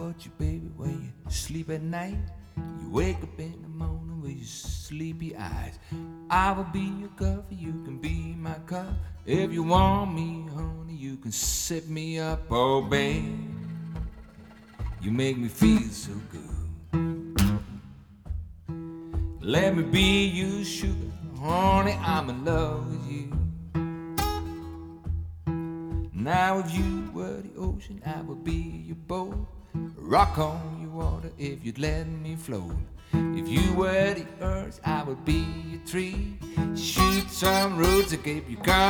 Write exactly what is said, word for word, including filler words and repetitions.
comfort you, baby, when you sleep at night. You wake up in the morning with your sleepy eyes. I will be your coffee, you can be my cup. If you want me, honey, you can sip me up. Oh, babe, you make me feel so good. Let me be your sugar, honey, I'm in love with you. Now if you were the ocean, I would be your boat. Rock on your water if you'd let me float. If you were the earth, I would be your tree. Shoot some roots to keep you calm.